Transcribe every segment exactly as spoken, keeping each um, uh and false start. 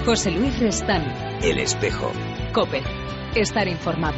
José Luis Restán. El Espejo. COPE. Estar informado.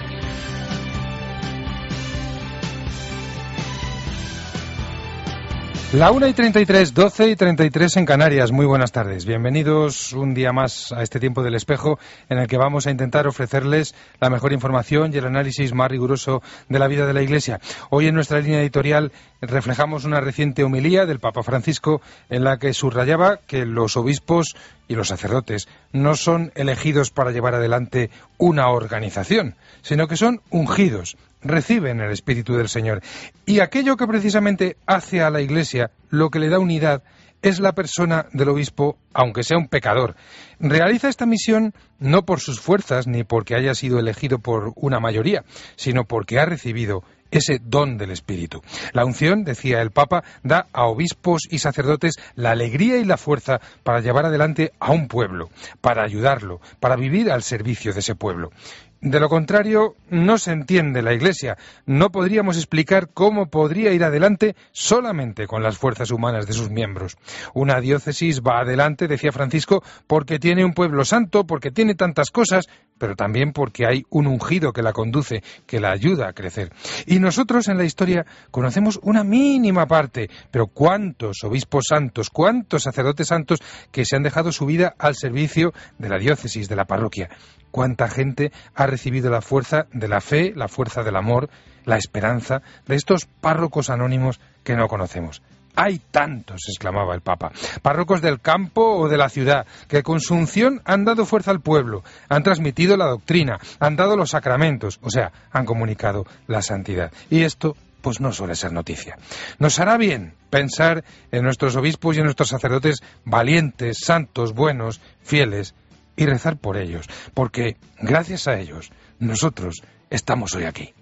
La una y treinta y tres, doce y treinta y tres en Canarias. Muy buenas tardes. Bienvenidos un día más a este tiempo del Espejo, en el que vamos a intentar ofrecerles la mejor información y el análisis más riguroso de la vida de la Iglesia. Hoy en nuestra línea editorial reflejamos una reciente homilía del Papa Francisco en la que subrayaba que los obispos y los sacerdotes no son elegidos para llevar adelante una organización, sino que son ungidos, reciben el Espíritu del Señor. Y aquello que precisamente hace a la Iglesia, lo que le da unidad, es la persona del obispo, aunque sea un pecador. Realiza esta misión no por sus fuerzas ni porque haya sido elegido por una mayoría, sino porque ha recibido ese don del Espíritu. La unción, decía el Papa, da a obispos y sacerdotes la alegría y la fuerza para llevar adelante a un pueblo, para ayudarlo, para vivir al servicio de ese pueblo. De lo contrario, no se entiende la Iglesia. No podríamos explicar cómo podría ir adelante solamente con las fuerzas humanas de sus miembros. Una diócesis va adelante, decía Francisco, porque tiene un pueblo santo, porque tiene tantas cosas, pero también porque hay un ungido que la conduce, que la ayuda a crecer. Y nosotros en la historia conocemos una mínima parte, pero cuántos obispos santos, cuántos sacerdotes santos que se han dejado su vida al servicio de la diócesis, de la parroquia. Cuánta gente ha recibido la fuerza de la fe, la fuerza del amor, la esperanza de estos párrocos anónimos que no conocemos. ¡Hay tantos!, exclamaba el Papa. Párrocos del campo o de la ciudad, que con su unción han dado fuerza al pueblo, han transmitido la doctrina, han dado los sacramentos, o sea, han comunicado la santidad. Y esto, pues no suele ser noticia. Nos hará bien pensar en nuestros obispos y en nuestros sacerdotes valientes, santos, buenos, fieles, y rezar por ellos, porque gracias a ellos nosotros estamos hoy aquí.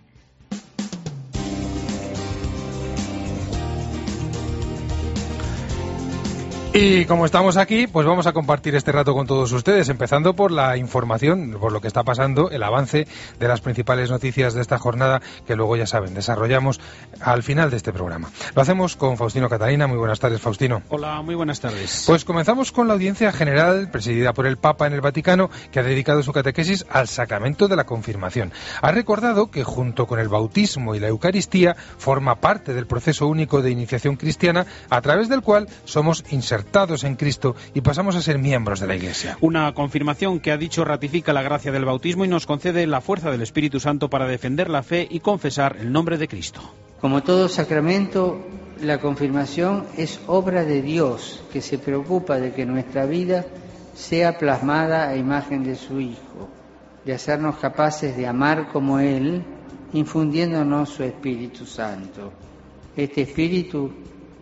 Y como estamos aquí, pues vamos a compartir este rato con todos ustedes, empezando por la información, por lo que está pasando, el avance de las principales noticias de esta jornada, que luego, ya saben, desarrollamos al final de este programa. Lo hacemos con Faustino Catalina. Muy buenas tardes, Faustino. Hola, muy buenas tardes. Pues comenzamos con la audiencia general presidida por el Papa en el Vaticano, que ha dedicado su catequesis al sacramento de la confirmación. Ha recordado que junto con el bautismo y la Eucaristía forma parte del proceso único de iniciación cristiana, a través del cual somos insertados en Cristo y pasamos a ser miembros de la Iglesia. Una confirmación que, ha dicho, ratifica la gracia del bautismo y nos concede la fuerza del Espíritu Santo para defender la fe y confesar el nombre de Cristo. Como todo sacramento, la confirmación es obra de Dios, que se preocupa de que nuestra vida sea plasmada a imagen de su Hijo, de hacernos capaces de amar como Él, infundiéndonos su Espíritu Santo. Este Espíritu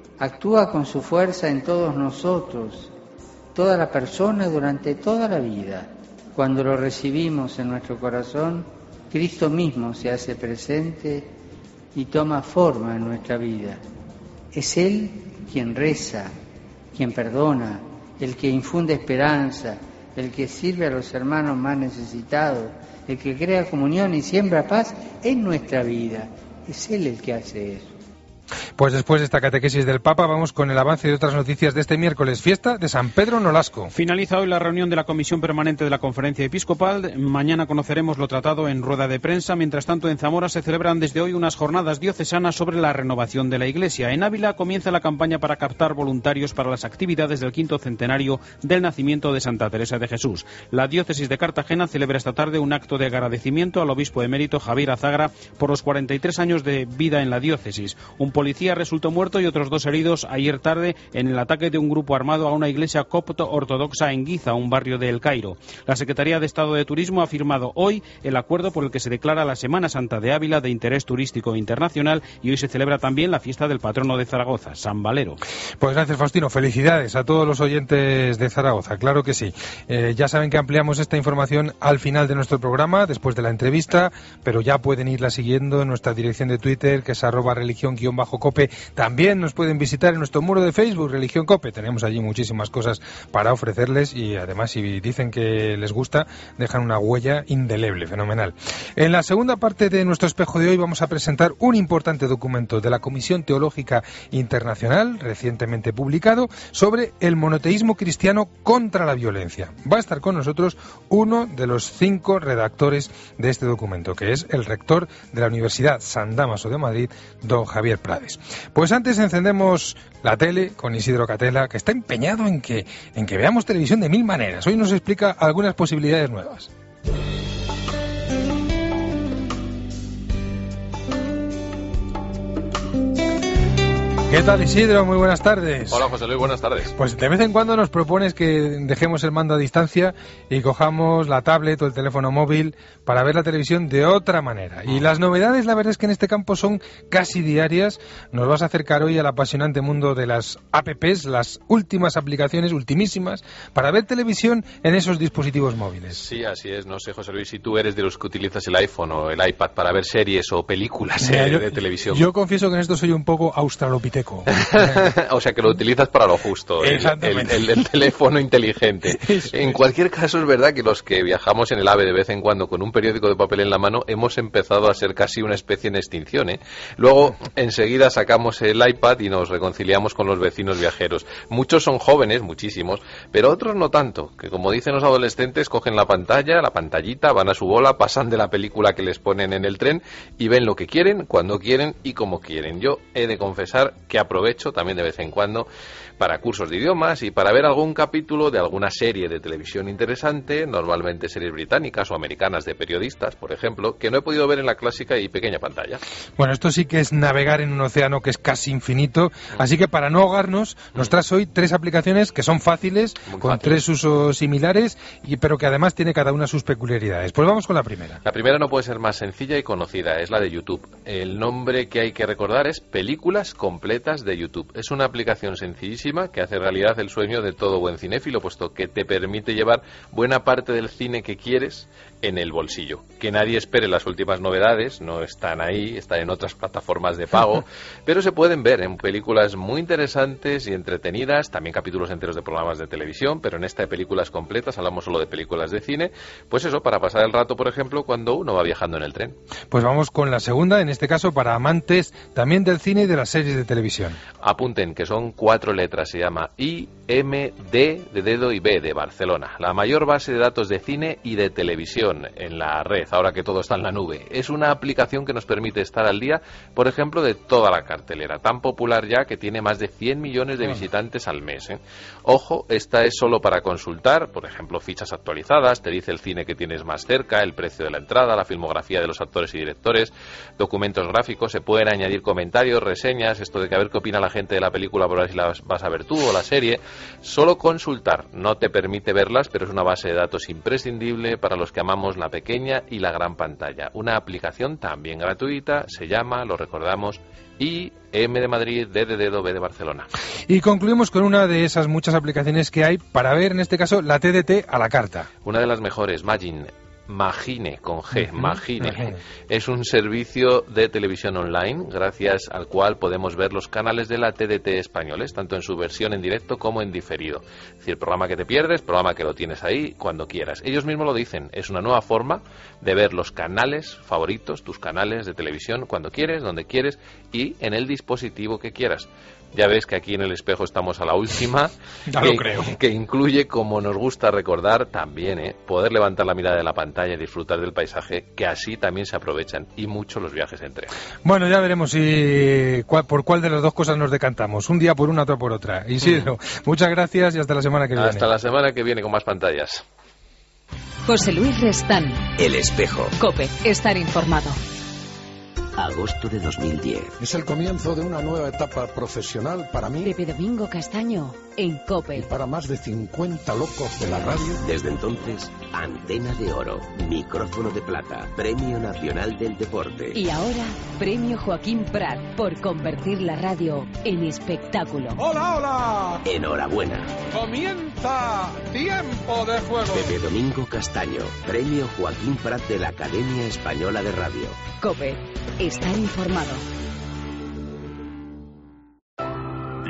actúa con su fuerza en todos nosotros, toda la persona durante toda la vida. Cuando lo recibimos en nuestro corazón, Cristo mismo se hace presente y toma forma en nuestra vida. Es Él quien reza, quien perdona, el que infunde esperanza, el que sirve a los hermanos más necesitados, el que crea comunión y siembra paz en nuestra vida. Es Él el que hace eso. Pues después de esta catequesis del Papa, vamos con el avance de otras noticias de este miércoles, fiesta de San Pedro Nolasco. Finaliza hoy la reunión de la Comisión Permanente de la Conferencia Episcopal. Mañana conoceremos lo tratado en rueda de prensa. Mientras tanto, en Zamora se celebran desde hoy unas jornadas diocesanas sobre la renovación de la Iglesia. En Ávila comienza la campaña para captar voluntarios para las actividades del quinto centenario del nacimiento de Santa Teresa de Jesús. La diócesis de Cartagena celebra esta tarde un acto de agradecimiento al obispo emérito Javier Azagra por los cuarenta y tres años de vida en la diócesis. Un policía resultó muerto y otros dos heridos ayer tarde en el ataque de un grupo armado a una iglesia copto ortodoxa en Giza, un barrio de El Cairo. La Secretaría de Estado de Turismo ha firmado hoy el acuerdo por el que se declara la Semana Santa de Ávila de interés turístico internacional, y hoy se celebra también la fiesta del patrono de Zaragoza, San Valero. Pues gracias, Faustino. Felicidades a todos los oyentes de Zaragoza, claro que sí. Eh, ya saben que ampliamos esta información al final de nuestro programa, después de la entrevista, pero ya pueden irla siguiendo en nuestra dirección de Twitter, que es arroba religión-cope COPE. También nos pueden visitar en nuestro muro de Facebook, Religión COPE. Tenemos allí muchísimas cosas para ofrecerles y además si dicen que les gusta, dejan una huella indeleble, fenomenal. En la segunda parte de nuestro espejo de hoy vamos a presentar un importante documento de la Comisión Teológica Internacional, recientemente publicado, sobre el monoteísmo cristiano contra la violencia. Va a estar con nosotros uno de los cinco redactores de este documento, que es el rector de la Universidad San Dámaso de Madrid, don Javier Prades. Pues antes encendemos la tele con Isidro Catela, que está empeñado en que, en que veamos televisión de mil maneras. Hoy nos explica algunas posibilidades nuevas. ¿Qué tal, Isidro? Muy buenas tardes. Hola, José Luis, buenas tardes. Pues de vez en cuando nos propones que dejemos el mando a distancia y cojamos la tablet o el teléfono móvil para ver la televisión de otra manera. Y las novedades, la verdad es que en este campo son casi diarias. Nos vas a acercar hoy al apasionante mundo de las apps, las últimas aplicaciones, ultimísimas, para ver televisión en esos dispositivos móviles. Sí, así es. No sé, José Luis, si tú eres de los que utilizas el iPhone o el iPad para ver series o películas Mira, eh, yo, de televisión. Yo confieso que en esto soy un poco australopiteco. O sea, que lo utilizas para lo justo, el, el, el, el teléfono inteligente. En cualquier caso, es verdad que los que viajamos en el AVE de vez en cuando con un periódico de papel en la mano hemos empezado a ser casi una especie en extinción, ¿eh? Luego, enseguida sacamos el iPad y nos reconciliamos con los vecinos viajeros. Muchos son jóvenes, muchísimos, pero otros no tanto, que como dicen los adolescentes, cogen la pantalla, la pantallita, van a su bola, pasan de la película que les ponen en el tren y ven lo que quieren, cuando quieren y como quieren. Yo he de confesar que aprovecho también de vez en cuando para cursos de idiomas y para ver algún capítulo de alguna serie de televisión interesante, normalmente series británicas o americanas de periodistas, por ejemplo, que no he podido ver en la clásica y pequeña pantalla. Bueno, esto sí que es navegar en un océano que es casi infinito, así que para no ahogarnos, nos traes hoy tres aplicaciones que son fáciles, Muy con fácil. tres usos similares, y, pero que además tiene cada una sus peculiaridades. Pues vamos con la primera. La primera no puede ser más sencilla y conocida, es la de YouTube. El nombre que hay que recordar es Películas Completas de YouTube. Es una aplicación sencillísima que hace realidad el sueño de todo buen cinéfilo, puesto que te permite llevar buena parte del cine que quieres en el bolsillo. Que nadie espere las últimas novedades, no están ahí, están en otras plataformas de pago, pero se pueden ver en películas muy interesantes y entretenidas, también capítulos enteros de programas de televisión, pero en esta de películas completas hablamos solo de películas de cine, pues eso, para pasar el rato, por ejemplo, cuando uno va viajando en el tren. Pues vamos con la segunda, en este caso para amantes también del cine y de las series de televisión. Apunten que son cuatro letras, se llama I M D de dedo y B de Barcelona, la mayor base de datos de cine y de televisión en la red, ahora que todo está en la nube. Es una aplicación que nos permite estar al día, por ejemplo, de toda la cartelera, tan popular ya que tiene más de cien millones de visitantes al mes, ¿eh? Ojo, esta es solo para consultar, por ejemplo, fichas actualizadas, te dice el cine que tienes más cerca, el precio de la entrada, la filmografía de los actores y directores, documentos gráficos, se pueden añadir comentarios, reseñas, esto de que a ver qué opina la gente de la película por ver si la vas a ver tú o la serie. Solo consultar, no te permite verlas, pero es una base de datos imprescindible para los que amamos la pequeña y la gran pantalla. Una aplicación también gratuita, se llama, lo recordamos, I M de Madrid, D de dedo, B de Barcelona. Y concluimos con una de esas muchas aplicaciones que hay para ver, en este caso, la T D T a la carta. Una de las mejores, Magin. Magine, con G, Magine. Es un servicio de televisión online gracias al cual podemos ver los canales de la T D T españoles, tanto en su versión en directo como en diferido. Es decir, programa que te pierdes, programa que lo tienes ahí cuando quieras. Ellos mismos lo dicen, es una nueva forma de ver los canales favoritos, tus canales de televisión, cuando quieres, donde quieres y en el dispositivo que quieras. Ya ves que aquí en el espejo estamos a la última, ya que, lo creo. que incluye, como nos gusta recordar también, ¿eh? poder levantar la mirada de la pantalla y disfrutar del paisaje, que así también se aprovechan y mucho los viajes en tren. Bueno, ya veremos si cuál, por cuál de las dos cosas nos decantamos, un día por una, otro por otra. Isidro, mm. muchas gracias y hasta la semana que viene. Hasta la semana que viene con más pantallas. José Luis Restán. El espejo. COPE, estar informado. Agosto de dos mil diez. Es el comienzo de una nueva etapa profesional para mí. Pepe Domingo Castaño, en COPE. Y para más de cincuenta locos de la radio. Desde entonces, Antena de Oro, Micrófono de Plata, Premio Nacional del Deporte. Y ahora, Premio Joaquín Prat, por convertir la radio en espectáculo. ¡Hola, hola! Enhorabuena. Comienza Tiempo de Juego. Pepe Domingo Castaño, Premio Joaquín Prat de la Academia Española de Radio. COPE, estar informado.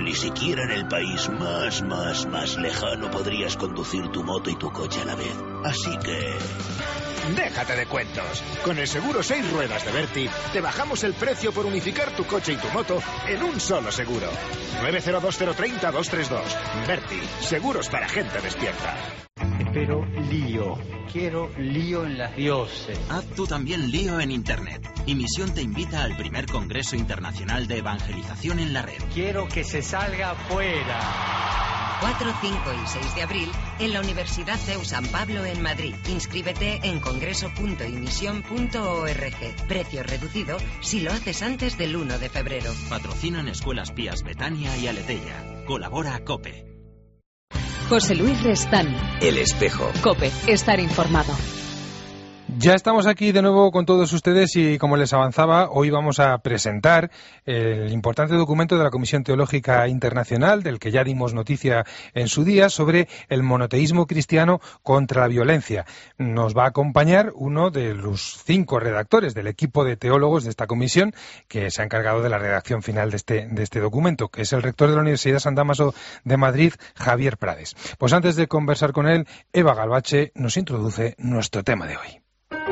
Ni siquiera en el país más, más, más lejano podrías conducir tu moto y tu coche a la vez. Así que... déjate de cuentos. Con el seguro seis ruedas de Berti, te bajamos el precio por unificar tu coche y tu moto en un solo seguro. nueve cero dos cero tres cero dos tres dos. Berti, seguros para gente despierta. Pero lío. Quiero lío en las dioses. Haz tú también lío en Internet. Y Misión te invita al primer Congreso Internacional de Evangelización en la Red. Quiero que se salga afuera. cuatro, cinco y seis de abril en la Universidad C E U San Pablo en Madrid. Inscríbete en congreso punto imisión punto org. Precio reducido si lo haces antes del uno de febrero. Patrocinan Escuelas Pías Betania y Aletella. Colabora COPE. José Luis Restán. El Espejo. COPE. Estar informado. Ya estamos aquí de nuevo con todos ustedes y, como les avanzaba, hoy vamos a presentar el importante documento de la Comisión Teológica Internacional, del que ya dimos noticia en su día, sobre el monoteísmo cristiano contra la violencia. Nos va a acompañar uno de los cinco redactores del equipo de teólogos de esta comisión, que se ha encargado de la redacción final de este, de este documento, que es el rector de la Universidad San Dámaso de Madrid, Javier Prades. Pues antes de conversar con él, Eva Galvache nos introduce nuestro tema de hoy.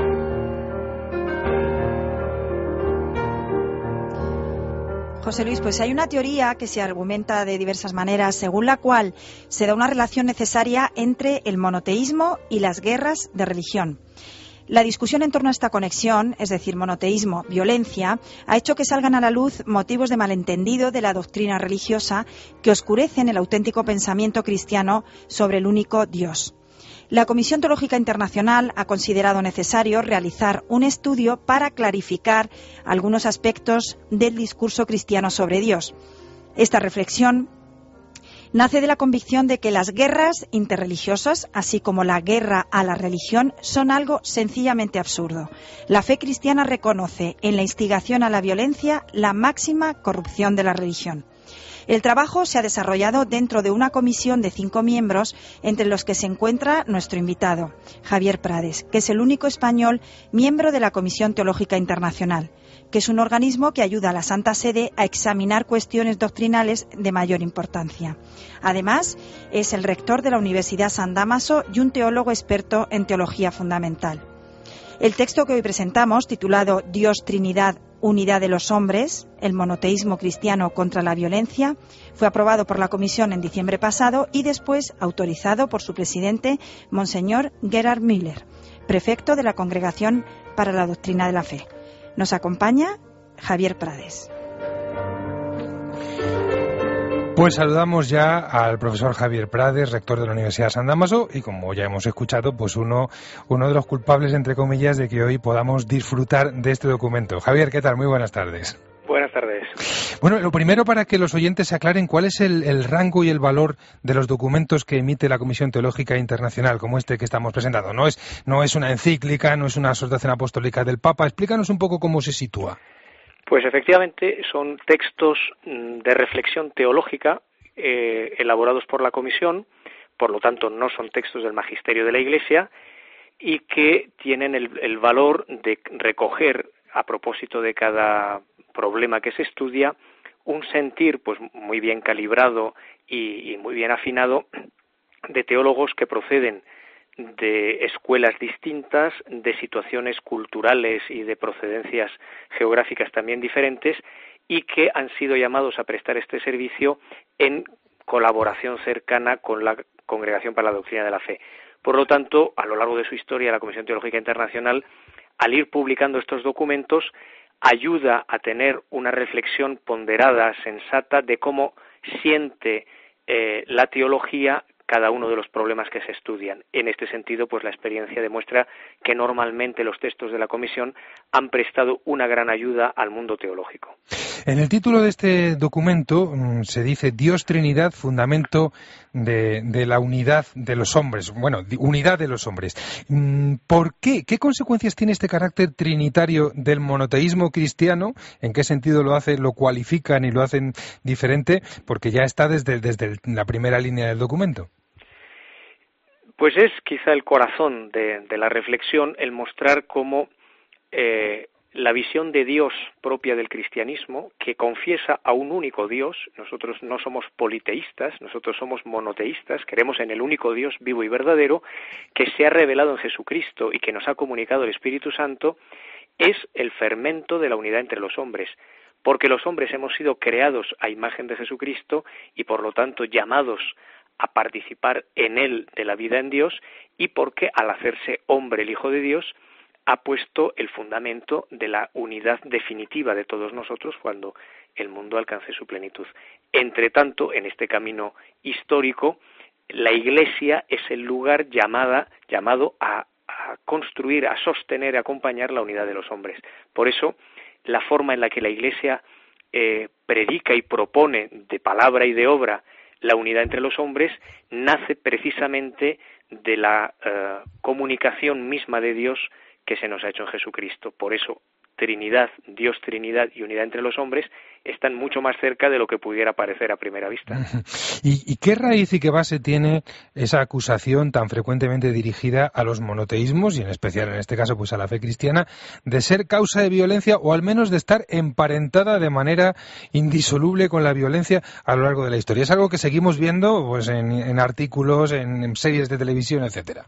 José Luis, pues hay una teoría que se argumenta de diversas maneras, según la cual se da una relación necesaria entre el monoteísmo y las guerras de religión. La discusión en torno a esta conexión, es decir, monoteísmo, violencia, ha hecho que salgan a la luz motivos de malentendido de la doctrina religiosa que oscurecen el auténtico pensamiento cristiano sobre el único Dios. La Comisión Teológica Internacional ha considerado necesario realizar un estudio para clarificar algunos aspectos del discurso cristiano sobre Dios. Esta reflexión nace de la convicción de que las guerras interreligiosas, así como la guerra a la religión, son algo sencillamente absurdo. La fe cristiana reconoce en la instigación a la violencia la máxima corrupción de la religión. El trabajo se ha desarrollado dentro de una comisión de cinco miembros, entre los que se encuentra nuestro invitado, Javier Prades, que es el único español miembro de la Comisión Teológica Internacional, que es un organismo que ayuda a la Santa Sede a examinar cuestiones doctrinales de mayor importancia. Además, es el rector de la Universidad San Dámaso y un teólogo experto en teología fundamental. El texto que hoy presentamos, titulado Dios, Trinidad, Unidad de los Hombres, el monoteísmo cristiano contra la violencia, fue aprobado por la Comisión en diciembre pasado y después autorizado por su presidente, Monseñor Gerhard Müller, prefecto de la Congregación para la Doctrina de la Fe. Nos acompaña Javier Prades. Pues saludamos ya al profesor Javier Prades, rector de la Universidad San Dámaso, y como ya hemos escuchado, pues uno, uno de los culpables, entre comillas, de que hoy podamos disfrutar de este documento. Javier, ¿qué tal? Muy buenas tardes. Buenas tardes. Bueno, lo primero, para que los oyentes se aclaren, ¿cuál es el, el rango y el valor de los documentos que emite la Comisión Teológica Internacional, como este que estamos presentando? No es, no es una encíclica, no es una exhortación apostólica del Papa. Explícanos un poco cómo se sitúa. Pues efectivamente son textos de reflexión teológica eh, elaborados por la Comisión, por lo tanto no son textos del magisterio de la Iglesia y que tienen el, el valor de recoger, a propósito de cada problema que se estudia, un sentir pues muy bien calibrado y, y muy bien afinado de teólogos que proceden de escuelas distintas, de situaciones culturales y de procedencias geográficas también diferentes, y que han sido llamados a prestar este servicio en colaboración cercana con la Congregación para la Doctrina de la Fe. Por lo tanto, a lo largo de su historia, la Comisión Teológica Internacional, al ir publicando estos documentos, ayuda a tener una reflexión ponderada, sensata, de cómo siente eh, la teología cada uno de los problemas que se estudian. En este sentido, pues la experiencia demuestra que normalmente los textos de la Comisión han prestado una gran ayuda al mundo teológico. En el título de este documento mmm, se dice Dios Trinidad, fundamento de, de la unidad de los hombres. Bueno, unidad de los hombres. ¿Por qué? ¿Qué consecuencias tiene este carácter trinitario del monoteísmo cristiano? ¿En qué sentido lo hace, lo cualifican y lo hacen diferente? Porque ya está desde, desde la primera línea del documento. Pues es quizá el corazón de, de la reflexión el mostrar cómo eh, la visión de Dios propia del cristianismo, que confiesa a un único Dios. Nosotros no somos politeístas, nosotros somos monoteístas, creemos en el único Dios vivo y verdadero, que se ha revelado en Jesucristo y que nos ha comunicado el Espíritu Santo, es el fermento de la unidad entre los hombres, porque los hombres hemos sido creados a imagen de Jesucristo y por lo tanto llamados a participar en él de la vida en Dios, y porque al hacerse hombre el Hijo de Dios ha puesto el fundamento de la unidad definitiva de todos nosotros cuando el mundo alcance su plenitud. Entre tanto, en este camino histórico, la Iglesia es el lugar llamada, llamado a, a construir, a sostener, a acompañar la unidad de los hombres. Por eso, la forma en la que la Iglesia eh, predica y propone de palabra y de obra la unidad entre los hombres nace precisamente de la eh, comunicación misma de Dios que se nos ha hecho en Jesucristo. Por eso, Trinidad, Dios Trinidad y unidad entre los hombres están mucho más cerca de lo que pudiera parecer a primera vista. ¿Y, y qué raíz y qué base tiene esa acusación tan frecuentemente dirigida a los monoteísmos, y en especial en este caso pues a la fe cristiana, de ser causa de violencia o al menos de estar emparentada de manera indisoluble con la violencia a lo largo de la historia? Es algo que seguimos viendo pues en, en artículos, en, en series de televisión, etcétera.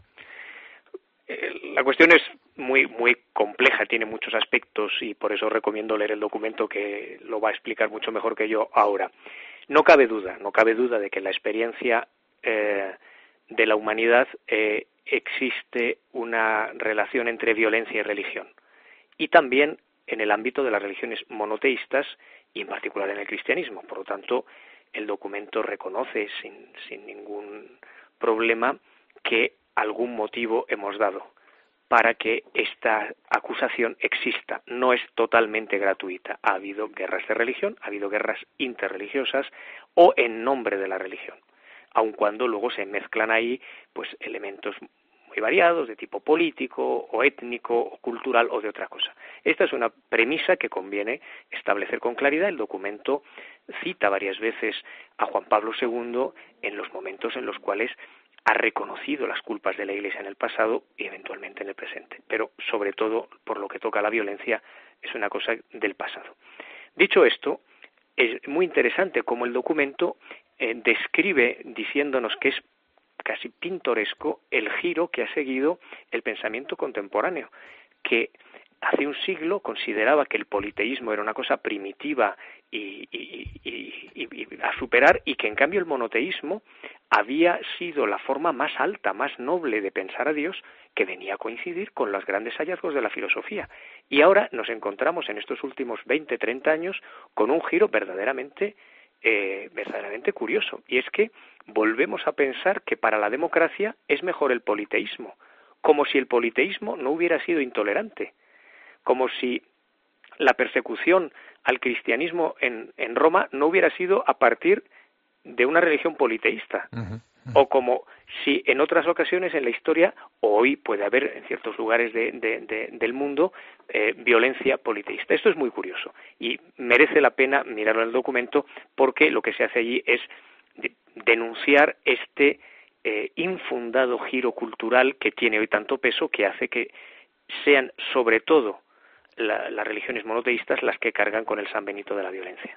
La cuestión es muy muy compleja, tiene muchos aspectos y por eso recomiendo leer el documento, que lo va a explicar mucho mejor que yo ahora. No cabe duda, no cabe duda de que en la experiencia eh, de la humanidad eh, existe una relación entre violencia y religión, y también en el ámbito de las religiones monoteístas y en particular en el cristianismo. Por lo tanto, el documento reconoce sin, sin ningún problema que algún motivo hemos dado para que esta acusación exista. No es totalmente gratuita. Ha habido guerras de religión, ha habido guerras interreligiosas o en nombre de la religión, aun cuando luego se mezclan ahí pues elementos muy variados de tipo político o étnico o cultural o de otra cosa. Esta es una premisa que conviene establecer con claridad. El documento cita varias veces a Juan Pablo segundo en los momentos en los cuales ha reconocido las culpas de la Iglesia en el pasado y eventualmente en el presente, pero sobre todo por lo que toca a la violencia es una cosa del pasado. Dicho esto, es muy interesante cómo el documento eh, describe diciéndonos que es casi pintoresco el giro que ha seguido el pensamiento contemporáneo, que hace un siglo consideraba que el politeísmo era una cosa primitiva y, y, y, y, y a superar, y que en cambio el monoteísmo había sido la forma más alta, más noble de pensar a Dios, que venía a coincidir con los grandes hallazgos de la filosofía. Y ahora nos encontramos en estos últimos veinte, treinta años con un giro verdaderamente, eh, verdaderamente curioso, y es que volvemos a pensar que para la democracia es mejor el politeísmo, como si el politeísmo no hubiera sido intolerante, como si la persecución al cristianismo en, en Roma no hubiera sido a partir de una religión politeísta, uh-huh, uh-huh. o como si en otras ocasiones en la historia, o hoy puede haber en ciertos lugares de, de, de, del mundo, eh, violencia politeísta. Esto es muy curioso y merece la pena mirarlo en el documento, porque lo que se hace allí es de, denunciar este eh, infundado giro cultural que tiene hoy tanto peso, que hace que sean sobre todo La, las religiones monoteístas las que cargan con el San Benito de la violencia.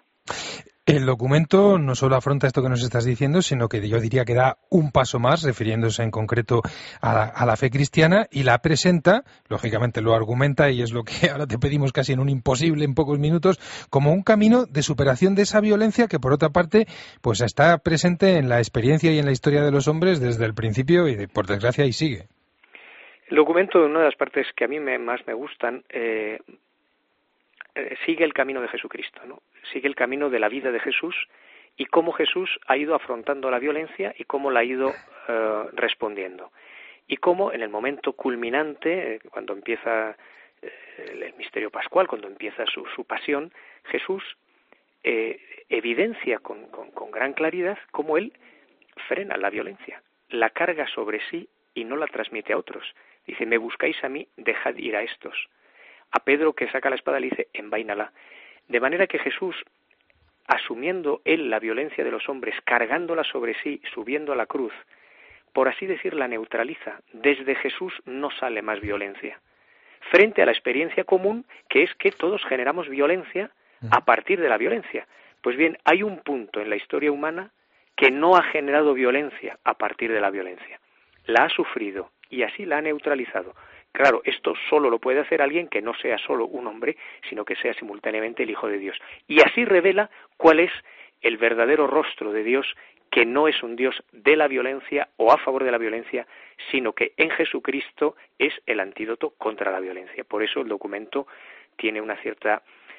El documento no solo afronta esto que nos estás diciendo, sino que yo diría que da un paso más, refiriéndose en concreto a la, a la fe cristiana, y la presenta, lógicamente lo argumenta, y es lo que ahora te pedimos casi en un imposible, en pocos minutos, como un camino de superación de esa violencia que, por otra parte, pues está presente en la experiencia y en la historia de los hombres desde el principio y, por desgracia, ahí sigue. El documento, una de las partes que a mí me, más me gustan, eh, eh, sigue el camino de Jesucristo, ¿no? Sigue el camino de la vida de Jesús y cómo Jesús ha ido afrontando la violencia y cómo la ha ido eh, respondiendo. Y cómo en el momento culminante, eh, cuando empieza eh, el misterio pascual, cuando empieza su, su pasión, Jesús eh, evidencia con, con, con gran claridad cómo él frena la violencia, la carga sobre sí y no la transmite a otros. Dice, me buscáis a mí, dejad ir a estos. A Pedro, que saca la espada, le dice, envaínala. De manera que Jesús, asumiendo él la violencia de los hombres, cargándola sobre sí, subiendo a la cruz, por así decir, la neutraliza. Desde Jesús no sale más violencia. frente a la experiencia común, que es que todos generamos violencia a partir de la violencia. Pues bien, hay un punto en la historia humana que no ha generado violencia a partir de la violencia. La ha sufrido y así la ha neutralizado. Claro, esto solo lo puede hacer alguien que no sea solo un hombre, sino que sea simultáneamente el Hijo de Dios. Y así revela cuál es el verdadero rostro de Dios, que no es un Dios de la violencia o a favor de la violencia, sino que en Jesucristo es el antídoto contra la violencia. Por eso el documento tiene una cierta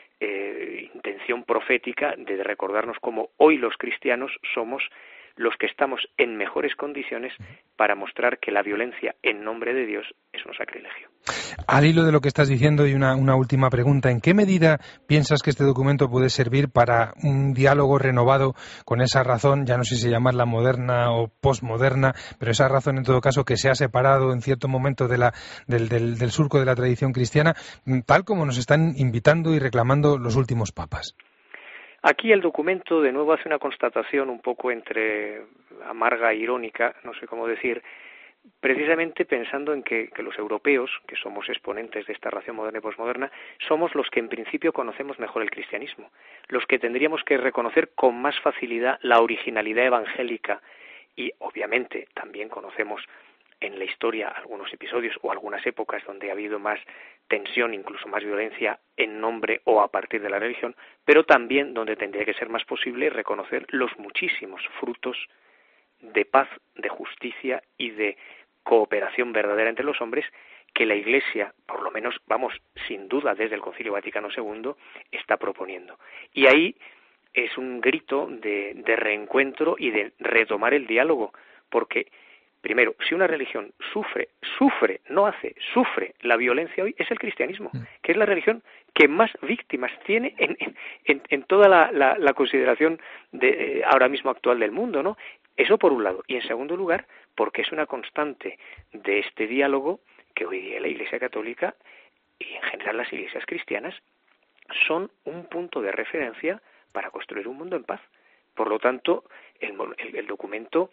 eh, intención profética de recordarnos cómo hoy los cristianos somos los que estamos en mejores condiciones para mostrar que la violencia en nombre de Dios es un sacrilegio. Al hilo de lo que estás diciendo, y una, una última pregunta, ¿en qué medida piensas que este documento puede servir para un diálogo renovado con esa razón, ya no sé si llamarla moderna o posmoderna, pero esa razón en todo caso que se ha separado en cierto momento de la, del, del, del surco de la tradición cristiana, tal como nos están invitando y reclamando los últimos papas? Aquí el documento de nuevo hace una constatación un poco entre amarga e irónica, no sé cómo decir, precisamente pensando en que, que los europeos, que somos exponentes de esta ración moderna y posmoderna, somos los que en principio conocemos mejor el cristianismo, los que tendríamos que reconocer con más facilidad la originalidad evangélica y obviamente también conocemos en la historia algunos episodios o algunas épocas donde ha habido más tensión, incluso más violencia en nombre o a partir de la religión, pero también donde tendría que ser más posible reconocer los muchísimos frutos de paz, de justicia y de cooperación verdadera entre los hombres que la Iglesia, por lo menos, vamos, sin duda desde el Concilio Vaticano segundo, está proponiendo. Y ahí es un grito de, de reencuentro y de retomar el diálogo, porque primero, si una religión sufre, sufre, no hace, sufre la violencia hoy, es el cristianismo, que es la religión que más víctimas tiene en, en, en toda la, la, la consideración de, eh, ahora mismo actual del mundo, ¿no? Eso por un lado. Y en segundo lugar, porque es una constante de este diálogo que hoy día la Iglesia Católica y en general las iglesias cristianas son un punto de referencia para construir un mundo en paz. Por lo tanto, el, el, el documento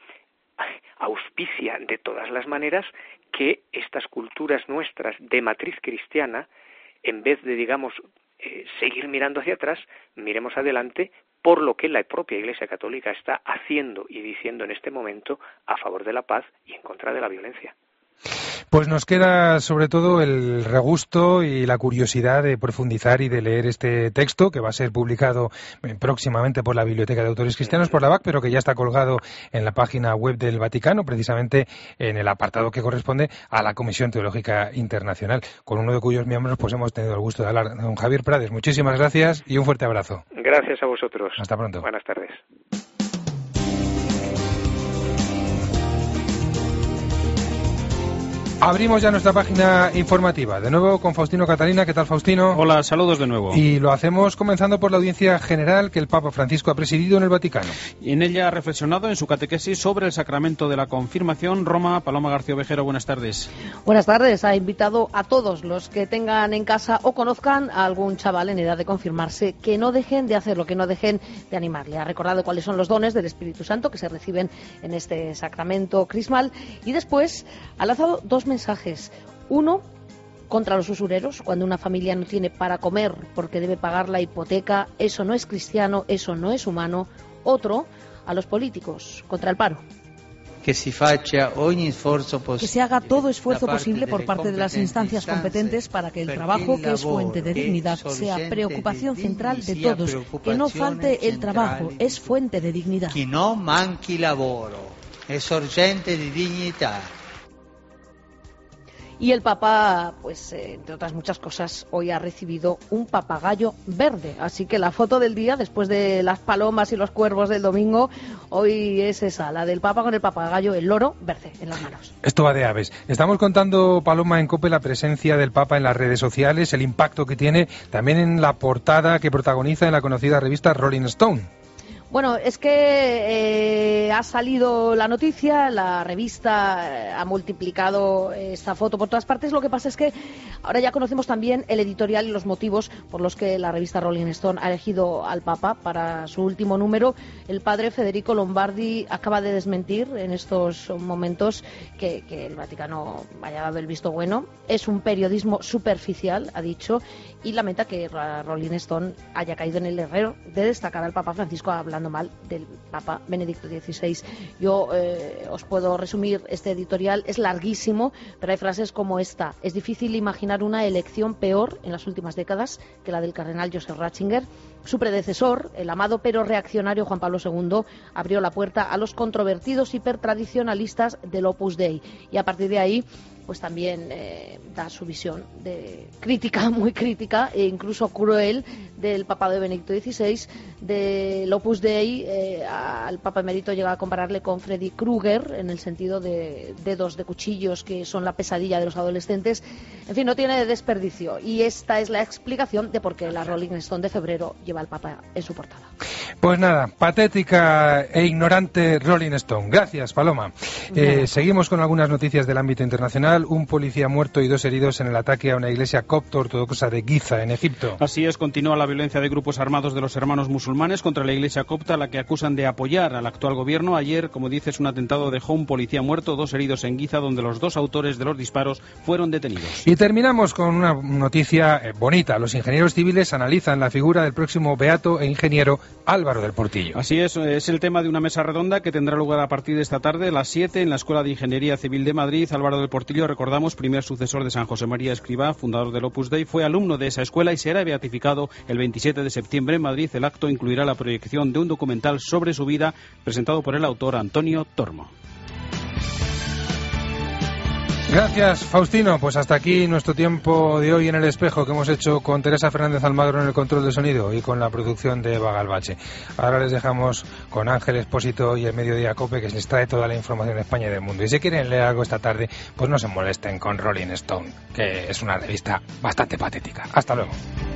auspicia de todas las maneras que estas culturas nuestras de matriz cristiana, en vez de, digamos, eh, seguir mirando hacia atrás, miremos adelante por lo que la propia Iglesia Católica está haciendo y diciendo en este momento a favor de la paz y en contra de la violencia. Pues nos queda sobre todo el regusto y la curiosidad de profundizar y de leer este texto que va a ser publicado próximamente por la Biblioteca de Autores Cristianos, por la B A C, pero que ya está colgado en la página web del Vaticano, precisamente en el apartado que corresponde a la Comisión Teológica Internacional, con uno de cuyos miembros pues hemos tenido el gusto de hablar. Don Javier Prades, muchísimas gracias y un fuerte abrazo. Gracias a vosotros. Hasta pronto. Buenas tardes. Abrimos ya nuestra página informativa, de nuevo con Faustino Catalina. ¿Qué tal, Faustino? Hola, saludos de nuevo. Y lo hacemos comenzando por la audiencia general que el Papa Francisco ha presidido en el Vaticano. Y en ella ha reflexionado en su catequesis sobre el sacramento de la confirmación. Roma, Paloma García Ovejero, buenas tardes. Buenas tardes. Ha invitado a todos los que tengan en casa o conozcan a algún chaval en edad de confirmarse que no dejen de hacerlo, que no dejen de animarle. Ha recordado cuáles son los dones del Espíritu Santo que se reciben en este sacramento crismal y después ha lanzado dos mensajes. Uno, contra los usureros, cuando una familia no tiene para comer porque debe pagar la hipoteca, eso no es cristiano, eso no es humano. Otro, a los políticos, contra el paro. Que se, que se haga todo esfuerzo posible por parte de las instancias competentes para que el trabajo, que es fuente de dignidad, sea preocupación central de todos. Que no falte el trabajo, es fuente de dignidad. Que no manqui lavoro, es sorgente de dignidad. Y el Papa, pues eh, entre otras muchas cosas, hoy ha recibido un papagayo verde. Así que la foto del día, después de las palomas y los cuervos del domingo, hoy es esa, la del Papa con el papagayo, el loro verde en las manos. Esto va de aves. Estamos contando, Paloma, en COPE, la presencia del Papa en las redes sociales, el impacto que tiene también en la portada que protagoniza en la conocida revista Rolling Stone. Bueno, es que eh, ha salido la noticia, la revista ha multiplicado esta foto por todas partes. Lo que pasa es que ahora ya conocemos también el editorial y los motivos por los que la revista Rolling Stone ha elegido al Papa para su último número. El padre Federico Lombardi acaba de desmentir en estos momentos que, que el Vaticano haya dado el visto bueno. Es un periodismo superficial, ha dicho, y lamenta que Rolling Stone haya caído en el error de destacar al Papa Francisco hablando mal del Papa Benedicto dieciséis. Yo eh, os puedo resumir este editorial, es larguísimo, pero hay frases como esta: es difícil imaginar una elección peor en las últimas décadas que la del cardenal Joseph Ratzinger. Su predecesor, el amado pero reaccionario Juan Pablo segundo, abrió la puerta a los controvertidos hipertradicionalistas del Opus Dei, y a partir de ahí pues también eh, da su visión de crítica, muy crítica e incluso cruel del papado de Benedicto dieciséis, del Opus Dei. Eh, al Papa emérito llega a compararle con Freddy Krueger en el sentido de dedos de cuchillos que son la pesadilla de los adolescentes. En fin, no tiene desperdicio, y esta es la explicación de por qué la Rolling Stone de febrero lleva al Papa en su portada. Pues nada, patética e ignorante Rolling Stone. Gracias, Paloma. Eh, seguimos con algunas noticias del ámbito internacional. Un policía muerto y dos heridos en el ataque a una iglesia copto ortodoxa de Giza, en Egipto. Así es, continúa la violencia de grupos armados de los hermanos musulmanes contra la iglesia copta, a la que acusan de apoyar al actual gobierno. Ayer, como dices, un atentado dejó un policía muerto, dos heridos en Giza, donde los dos autores de los disparos fueron detenidos. Y terminamos con una noticia eh, bonita. Los ingenieros civiles analizan la figura del próximo beato e ingeniero Álvaro del Portillo. Así es, es el tema de una mesa redonda que tendrá lugar a partir de esta tarde, a las siete, en la Escuela de Ingeniería Civil de Madrid. Álvaro del Portillo, recordamos, primer sucesor de San José María Escrivá, fundador del Opus Dei, fue alumno de esa escuela y será beatificado el veintisiete de septiembre en Madrid. El acto incluirá la proyección de un documental sobre su vida, presentado por el autor Antonio Tormo. Gracias, Faustino. Pues hasta aquí nuestro tiempo de hoy en El Espejo, que hemos hecho con Teresa Fernández Almagro en el control de sonido y con la producción de Eva Galvache. Ahora les dejamos con Ángel Expósito y el Mediodía Cope, que les trae toda la información de España y del mundo. Y si quieren leer algo esta tarde, pues no se molesten con Rolling Stone, que es una revista bastante patética. Hasta luego.